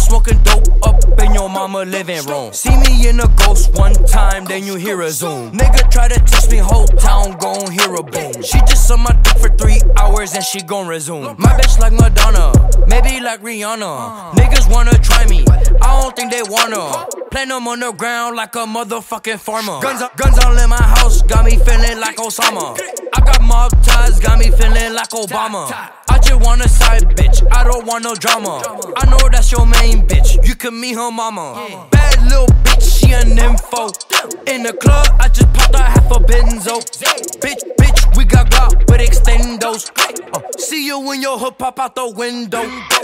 smoking dope up in your mama living room. See me in a ghost one time, then you hear a zoom. Nigga try to touch me, whole town gon' hear a boom. She just on my dick for 3 hours and she gon' resume. My bitch like Madonna, maybe like Rihanna. Niggas wanna try me, I don't think they wanna. Plant them on the ground like a motherfucking farmer. Guns all in my house, got me feeling like Osama. I got mob ties, got me feeling like Obama. I just want a side bitch, I don't want no drama. I know that's your main bitch, you can meet her mama. Bad little bitch, she an info. In the club, I just popped out half a benzo. Bitch, we got with extendos. See you when your hood pop out the window.